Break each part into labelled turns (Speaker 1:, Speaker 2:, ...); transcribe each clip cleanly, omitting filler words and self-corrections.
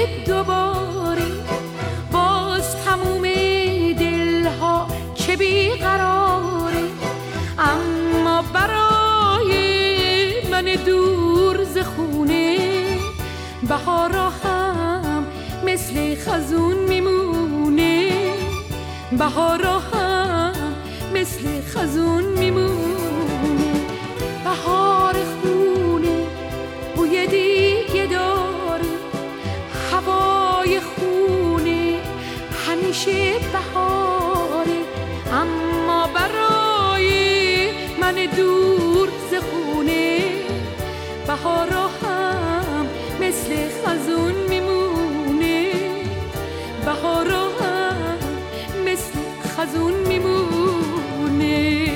Speaker 1: دوباره. باز تموم دلها چه بیقراره، اما برای من دور ز خونه بهارا هم مثل خزون میمونه. بهارا هم مثل خزون میمونه. بهار خونه بوی دیگه داره، هوای خونه همیشه بهاره، اما برای من دور ز خونه بهارا هم مثل خزون میمونه. بهارا هم مثل خزون میمونه.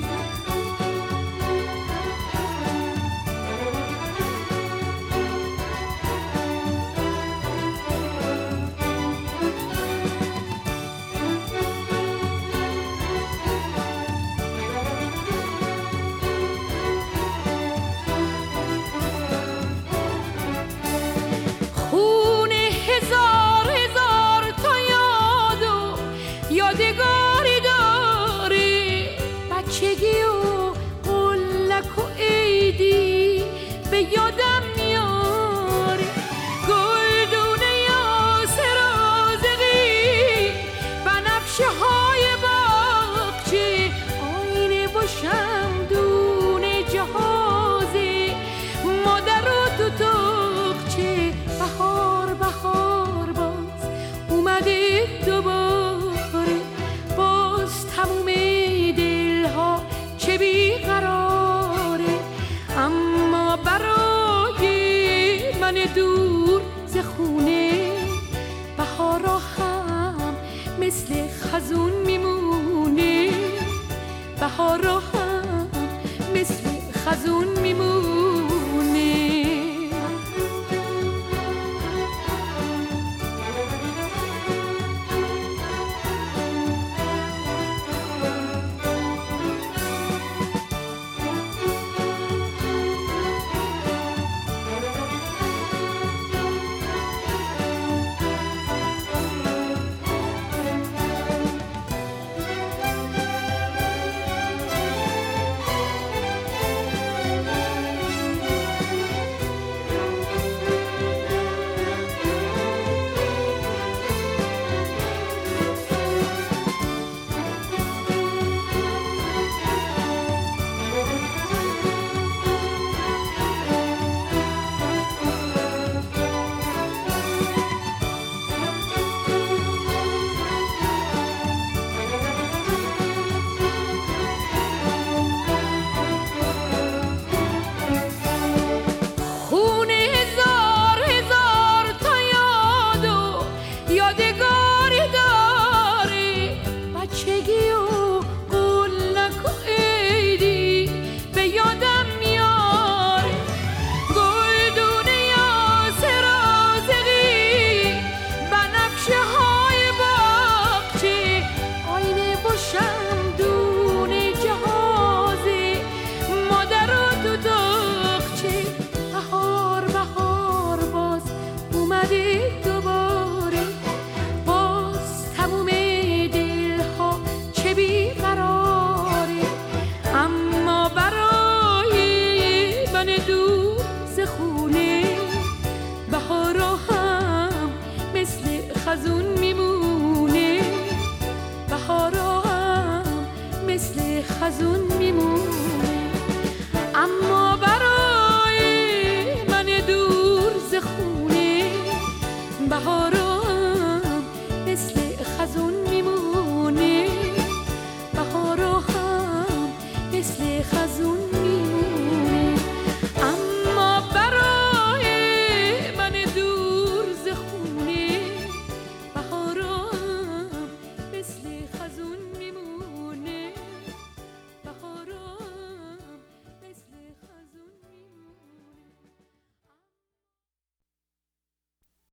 Speaker 1: یادگاری داره، بچگی و قلک و عیدی به یادم میاره. گلدونه یاسر رازقی، بنفشه های باغچه، آینه و شمدون جهازه، مادر و دوتاقچه. بهار بهار باز اومده دوباره، باز تموم دلها چه بیقراره، اما برای من دور ز خونه بهارا هم مثل خزون میمونه. بهارا هم مثل خزون میمونه.